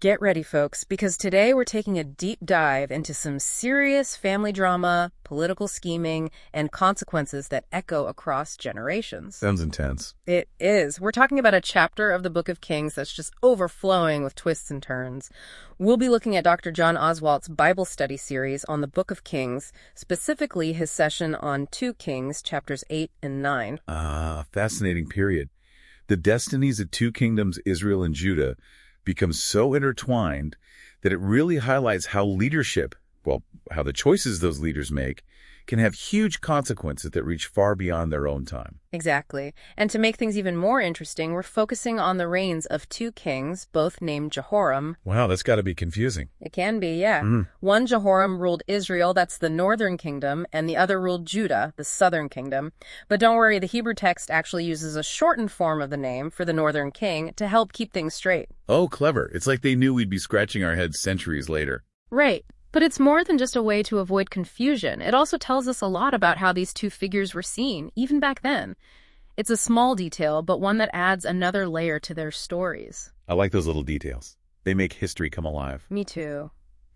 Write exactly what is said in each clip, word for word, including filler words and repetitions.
Get ready, folks, because today we're taking a deep dive into some serious family drama, political scheming, and consequences that echo across generations. Sounds intense. It is. We're talking about a chapter of the Book of Kings that's just overflowing with twists and turns. We'll be looking at Doctor John Oswalt's Bible study series on the Book of Kings, specifically his session on two Kings, chapters eight and nine. Ah, fascinating period. The destinies of two kingdoms, Israel and Judah, become so intertwined that it really highlights how leadership, well, how the choices those leaders make, can have huge consequences that reach far beyond their own time. Exactly. And to make things even more interesting, we're focusing on the reigns of two kings, both named Jehoram. Wow, that's got to be confusing. It can be, yeah. Mm. One Jehoram ruled Israel, that's the northern kingdom, and the other ruled Judah, the southern kingdom. But don't worry, the Hebrew text actually uses a shortened form of the name for the northern king to help keep things straight. Oh, clever. It's like they knew we'd be scratching our heads centuries later. Right. But it's more than just a way to avoid confusion. It also tells us a lot about how these two figures were seen, even back then. It's a small detail, but one that adds another layer to their stories. I like those little details. They make history come alive. Me too.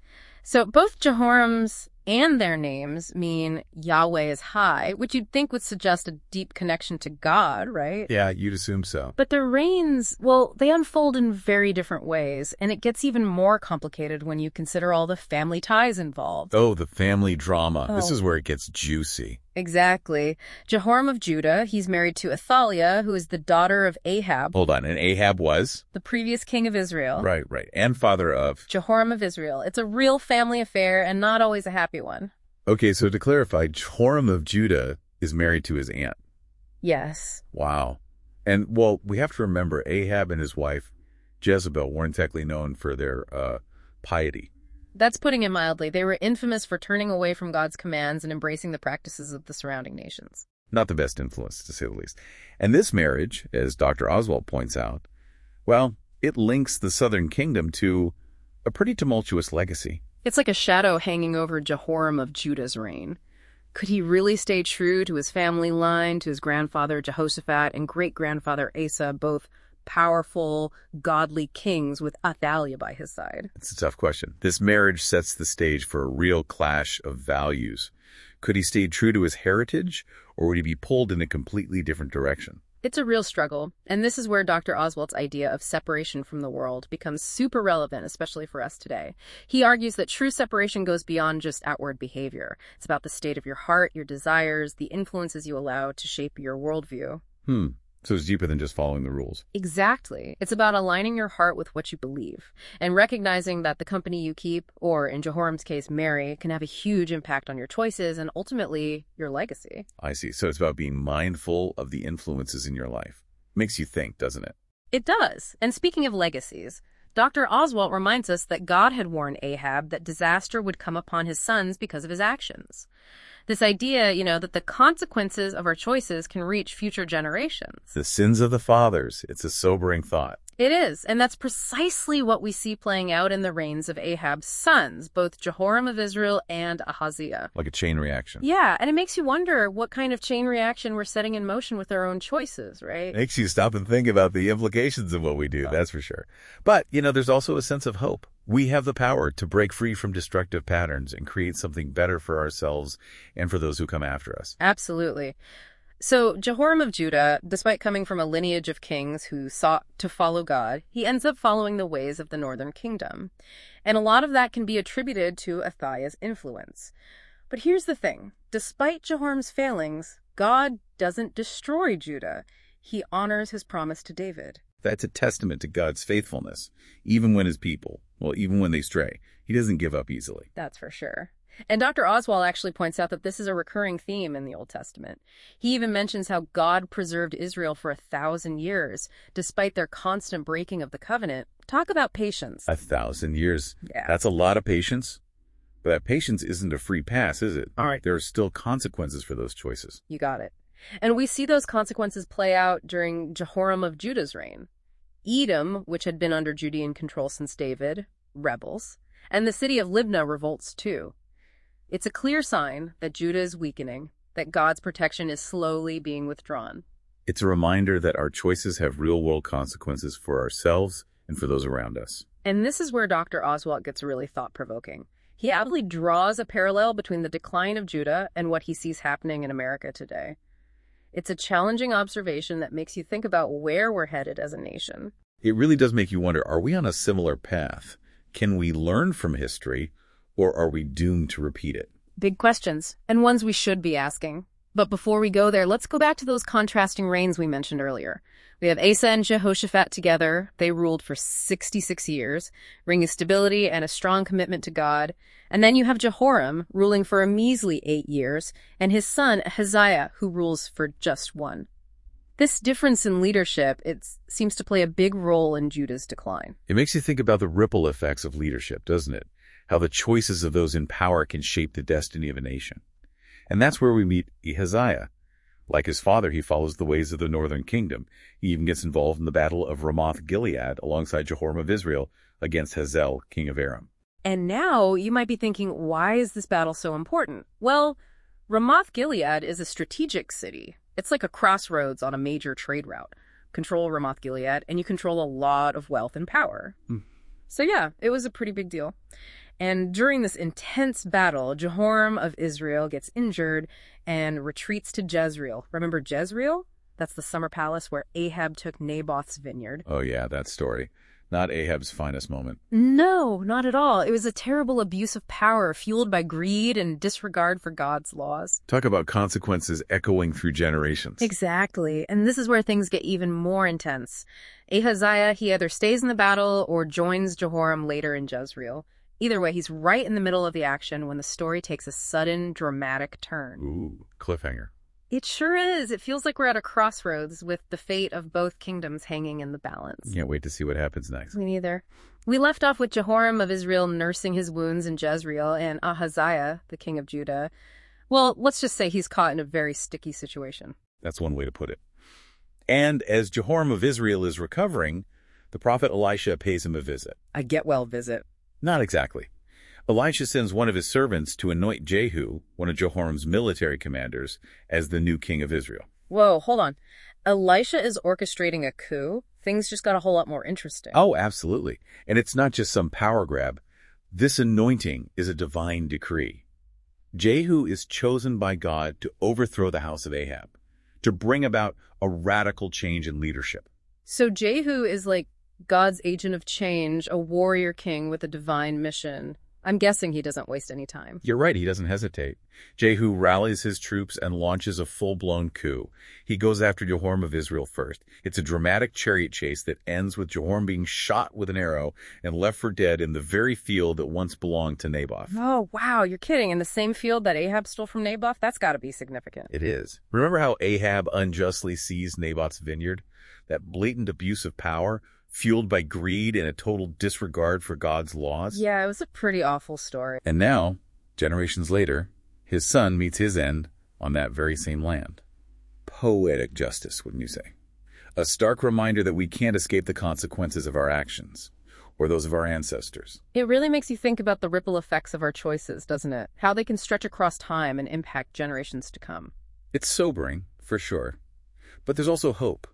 So both Jehoram's and their names mean Yahweh is high, which you'd think would suggest a deep connection to God, right? Yeah, you'd assume so. But their reigns, well, they unfold in very different ways, and it gets even more complicated when you consider all the family ties involved. Oh, the family drama. Oh. This is where it gets juicy. Exactly. Jehoram of Judah, he's married to Athaliah, who is the daughter of Ahab. Hold on, and Ahab was? The previous king of Israel. Right, right. And father of? Jehoram of Israel. It's a real family affair and not always a happy one. Okay, so to clarify, Jehoram of Judah is married to his aunt. Yes. Wow. And, well, we have to remember Ahab and his wife, Jezebel, weren't exactly known for their uh, piety. That's putting it mildly. They were infamous for turning away from God's commands and embracing the practices of the surrounding nations. Not the best influence, to say the least. And this marriage, as Doctor Oswalt points out, well, it links the southern kingdom to a pretty tumultuous legacy. It's like a shadow hanging over Jehoram of Judah's reign. Could he really stay true to his family line, to his grandfather Jehoshaphat and great-grandfather Asa, both powerful, godly kings with Athaliah by his side? It's a tough question. This marriage sets the stage for a real clash of values. Could he stay true to his heritage, or would he be pulled in a completely different direction? It's a real struggle, and this is where Doctor Oswalt's idea of separation from the world becomes super relevant, especially for us today. He argues that true separation goes beyond just outward behavior. It's about the state of your heart, your desires, the influences you allow to shape your worldview. Hmm. So it's deeper than just following the rules. Exactly. It's about aligning your heart with what you believe and recognizing that the company you keep, or in Jehoram's case, marry, can have a huge impact on your choices and ultimately your legacy. I see. So it's about being mindful of the influences in your life. Makes you think, doesn't it? It does. And speaking of legacies, Doctor Oswalt reminds us that God had warned Ahab that disaster would come upon his sons because of his actions. This idea, you know, that the consequences of our choices can reach future generations. The sins of the fathers. It's a sobering thought. It is, and that's precisely what we see playing out in the reigns of Ahab's sons, both Jehoram of Israel and Ahaziah. Like a chain reaction. Yeah, and it makes you wonder what kind of chain reaction we're setting in motion with our own choices, right? Makes you stop and think about the implications of what we do, that's for sure. But, you know, there's also a sense of hope. We have the power to break free from destructive patterns and create something better for ourselves and for those who come after us. Absolutely. So Jehoram of Judah, despite coming from a lineage of kings who sought to follow God, he ends up following the ways of the northern kingdom. And a lot of that can be attributed to Athaliah's influence. But here's the thing. Despite Jehoram's failings, God doesn't destroy Judah. He honors his promise to David. That's a testament to God's faithfulness, even when his people, well, even when they stray. He doesn't give up easily. That's for sure. And Doctor Oswalt actually points out that this is a recurring theme in the Old Testament. He even mentions how God preserved Israel for a thousand years, despite their constant breaking of the covenant. Talk about patience. A thousand years. Yeah. That's a lot of patience. But that patience isn't a free pass, is it? All right. There are still consequences for those choices. You got it. And we see those consequences play out during Jehoram of Judah's reign. Edom, which had been under Judean control since David, rebels, and the city of Libnah revolts too. It's a clear sign that Judah is weakening, that God's protection is slowly being withdrawn. It's a reminder that our choices have real-world consequences for ourselves and for those around us. And this is where Doctor Oswalt gets really thought-provoking. He aptly draws a parallel between the decline of Judah and what he sees happening in America today. It's a challenging observation that makes you think about where we're headed as a nation. It really does make you wonder, are we on a similar path? Can we learn from history, or are we doomed to repeat it? Big questions, and ones we should be asking. But before we go there, let's go back to those contrasting reigns we mentioned earlier. We have Asa and Jehoshaphat together. They ruled for sixty-six years, bringing stability and a strong commitment to God. And then you have Jehoram, ruling for a measly eight years, and his son Ahaziah, who rules for just one. This difference in leadership, it seems to play a big role in Judah's decline. It makes you think about the ripple effects of leadership, doesn't it? How the choices of those in power can shape the destiny of a nation. And that's where we meet Ahaziah. Like his father, he follows the ways of the northern kingdom. He even gets involved in the battle of Ramoth-Gilead alongside Jehoram of Israel against Hazael, king of Aram. And now you might be thinking, why is this battle so important? Well, Ramoth-Gilead is a strategic city. It's like a crossroads on a major trade route. Control Ramoth-Gilead, and you control a lot of wealth and power. Hmm. So yeah, it was a pretty big deal. And during this intense battle, Jehoram of Israel gets injured and retreats to Jezreel. Remember Jezreel? That's the summer palace where Ahab took Naboth's vineyard. Oh yeah, that story. Not Ahab's finest moment. No, not at all. It was a terrible abuse of power fueled by greed and disregard for God's laws. Talk about consequences echoing through generations. Exactly. And this is where things get even more intense. Ahaziah, he either stays in the battle or joins Jehoram later in Jezreel. Either way, he's right in the middle of the action when the story takes a sudden, dramatic turn. Ooh, cliffhanger. It sure is. It feels like we're at a crossroads with the fate of both kingdoms hanging in the balance. Can't wait to see what happens next. Me neither. We left off with Jehoram of Israel nursing his wounds in Jezreel and Ahaziah, the king of Judah. Well, let's just say he's caught in a very sticky situation. That's one way to put it. And as Jehoram of Israel is recovering, the prophet Elisha pays him a visit. A get-well visit. Not exactly. Elisha sends one of his servants to anoint Jehu, one of Jehoram's military commanders, as the new king of Israel. Whoa, hold on. Elisha is orchestrating a coup? Things just got a whole lot more interesting. Oh, absolutely. And it's not just some power grab. This anointing is a divine decree. Jehu is chosen by God to overthrow the house of Ahab, to bring about a radical change in leadership. So Jehu is like God's agent of change, a warrior king with a divine mission. I'm guessing he doesn't waste any time. You're right, he doesn't hesitate. Jehu rallies his troops and launches a full-blown coup. He goes after Jehoram of Israel first. It's a dramatic chariot chase that ends with Jehoram being shot with an arrow and left for dead in the very field that once belonged to Naboth. Oh, wow, you're kidding. In the same field that Ahab stole from Naboth? That's got to be significant. It is. Remember how Ahab unjustly seized Naboth's vineyard? That blatant abuse of power, fueled by greed and a total disregard for God's laws? Yeah, it was a pretty awful story. And now, generations later, his son meets his end on that very same land. Poetic justice, wouldn't you say? A stark reminder that we can't escape the consequences of our actions, or those of our ancestors. It really makes you think about the ripple effects of our choices, doesn't it? How they can stretch across time and impact generations to come. It's sobering, for sure. But there's also hope.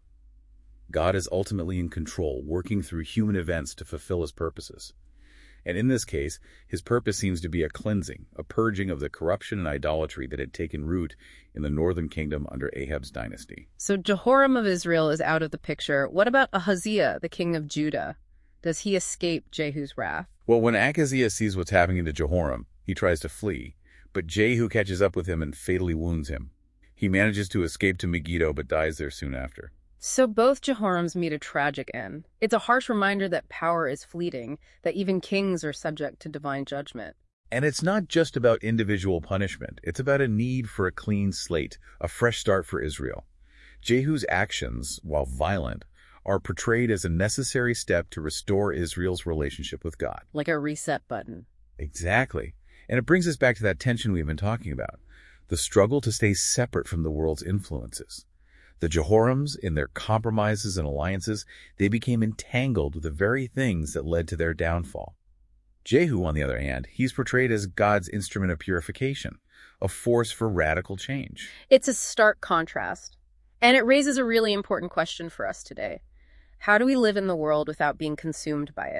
God is ultimately in control, working through human events to fulfill his purposes. And in this case, his purpose seems to be a cleansing, a purging of the corruption and idolatry that had taken root in the northern kingdom under Ahab's dynasty. So Jehoram of Israel is out of the picture. What about Ahaziah, the king of Judah? Does he escape Jehu's wrath? Well, when Ahaziah sees what's happening to Jehoram, he tries to flee, but Jehu catches up with him and fatally wounds him. He manages to escape to Megiddo, but dies there soon after. So both Jehorams meet a tragic end. It's a harsh reminder that power is fleeting, that even kings are subject to divine judgment. And it's not just about individual punishment. It's about a need for a clean slate, a fresh start for Israel. Jehu's actions, while violent, are portrayed as a necessary step to restore Israel's relationship with God. Like a reset button. Exactly. And it brings us back to that tension we've been talking about, the struggle to stay separate from the world's influences. The Jehorams, in their compromises and alliances, they became entangled with the very things that led to their downfall. Jehu, on the other hand, he's portrayed as God's instrument of purification, a force for radical change. It's a stark contrast. And it raises a really important question for us today. How do we live in the world without being consumed by it?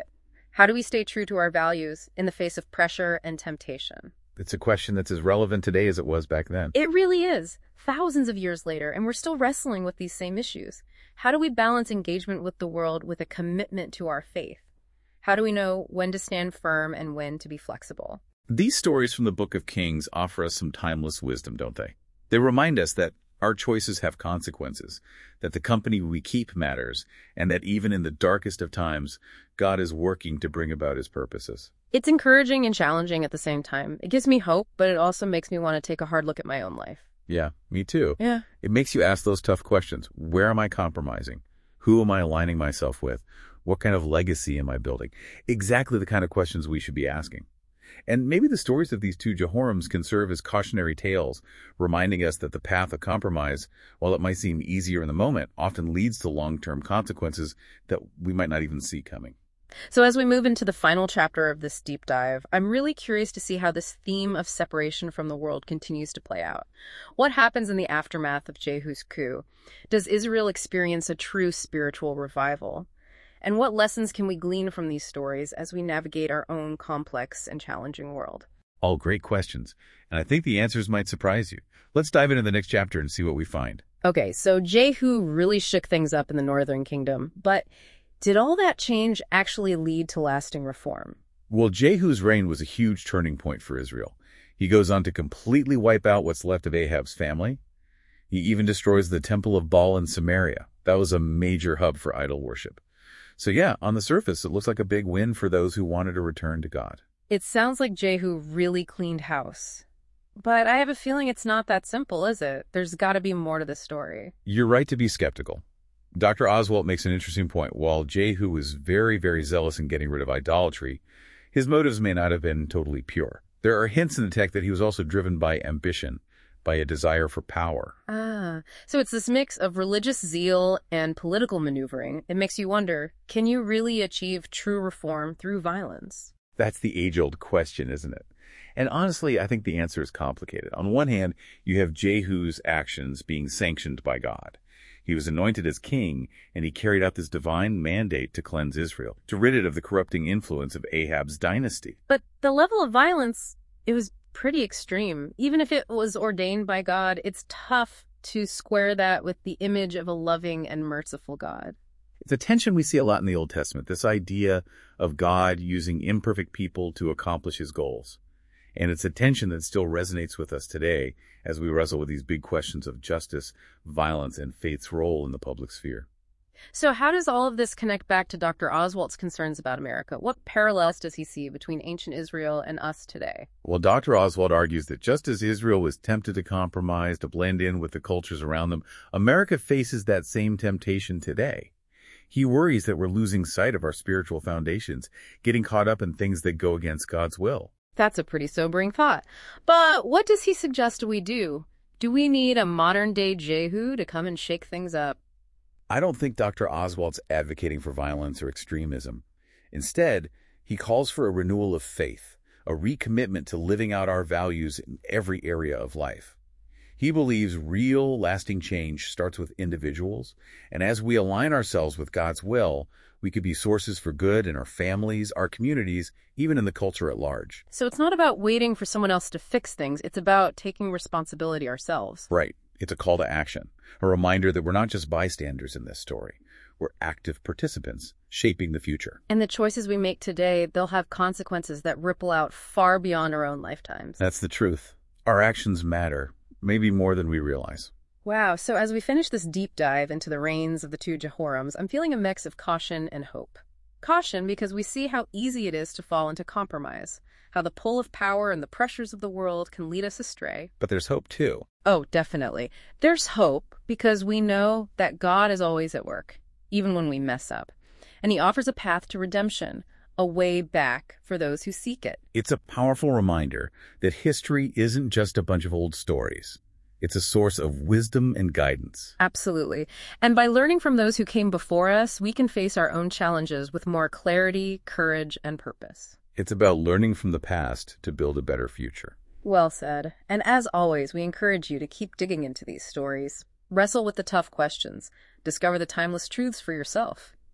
How do we stay true to our values in the face of pressure and temptation? It's a question that's as relevant today as it was back then. It really is. Thousands of years later, and we're still wrestling with these same issues. How do we balance engagement with the world with a commitment to our faith? How do we know when to stand firm and when to be flexible? These stories from the Book of Kings offer us some timeless wisdom, don't they? They remind us that our choices have consequences, that the company we keep matters, and that even in the darkest of times, God is working to bring about his purposes. It's encouraging and challenging at the same time. It gives me hope, but it also makes me want to take a hard look at my own life. Yeah, me too. Yeah. It makes you ask those tough questions. Where am I compromising? Who am I aligning myself with? What kind of legacy am I building? Exactly the kind of questions we should be asking. And maybe the stories of these two Jehorims can serve as cautionary tales, reminding us that the path of compromise, while it might seem easier in the moment, often leads to long-term consequences that we might not even see coming. So as we move into the final chapter of this deep dive, I'm really curious to see how this theme of separation from the world continues to play out. What happens in the aftermath of Jehu's coup? Does Israel experience a true spiritual revival? And what lessons can we glean from these stories as we navigate our own complex and challenging world? All great questions, and I think the answers might surprise you. Let's dive into the next chapter and see what we find. Okay, so Jehu really shook things up in the northern kingdom, but did all that change actually lead to lasting reform? Well, Jehu's reign was a huge turning point for Israel. He goes on to completely wipe out what's left of Ahab's family. He even destroys the temple of Baal in Samaria. That was a major hub for idol worship. So yeah, on the surface, it looks like a big win for those who wanted to return to God. It sounds like Jehu really cleaned house. But I have a feeling it's not that simple, is it? There's got to be more to the story. You're right to be skeptical. Doctor Oswalt makes an interesting point. While Jehu was very, very zealous in getting rid of idolatry, his motives may not have been totally pure. There are hints in the text that he was also driven by ambition, by a desire for power. Ah, so it's this mix of religious zeal and political maneuvering. It makes you wonder, can you really achieve true reform through violence? That's the age-old question, isn't it? And honestly, I think the answer is complicated. On one hand, you have Jehu's actions being sanctioned by God. He was anointed as king, and he carried out this divine mandate to cleanse Israel, to rid it of the corrupting influence of Ahab's dynasty. But the level of violence, it was pretty extreme. Even if it was ordained by God, it's tough to square that with the image of a loving and merciful God. It's a tension we see a lot in the Old Testament, this idea of God using imperfect people to accomplish his goals. And it's a tension that still resonates with us today as we wrestle with these big questions of justice, violence, and faith's role in the public sphere. So how does all of this connect back to Doctor Oswalt's concerns about America? What parallels does he see between ancient Israel and us today? Well, Doctor Oswalt argues that just as Israel was tempted to compromise, to blend in with the cultures around them, America faces that same temptation today. He worries that we're losing sight of our spiritual foundations, getting caught up in things that go against God's will. That's a pretty sobering thought. But what does he suggest we do? Do we need a modern-day Jehu to come and shake things up? I don't think Doctor Oswalt's advocating for violence or extremism. Instead, he calls for a renewal of faith, a recommitment to living out our values in every area of life. He believes real, lasting change starts with individuals, and as we align ourselves with God's will, we could be sources for good in our families, our communities, even in the culture at large. So it's not about waiting for someone else to fix things. It's about taking responsibility ourselves. Right. It's a call to action, a reminder that we're not just bystanders in this story. We're active participants, shaping the future. And the choices we make today, they'll have consequences that ripple out far beyond our own lifetimes. That's the truth. Our actions matter, maybe more than we realize. Wow, so as we finish this deep dive into the reigns of the two Jehorims, I'm feeling a mix of caution and hope. Caution because we see how easy it is to fall into compromise, how the pull of power and the pressures of the world can lead us astray. But there's hope, too. Oh, definitely. There's hope because we know that God is always at work, even when we mess up. And he offers a path to redemption, a way back for those who seek it. It's a powerful reminder that history isn't just a bunch of old stories. It's a source of wisdom and guidance. Absolutely. And by learning from those who came before us, we can face our own challenges with more clarity, courage, and purpose. It's about learning from the past to build a better future. Well said. And as always, we encourage you to keep digging into these stories. Wrestle with the tough questions. Discover the timeless truths for yourself.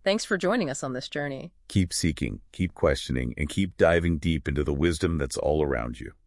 Thanks for joining us on this journey. Keep seeking, keep questioning, and keep diving deep into the wisdom that's all around you.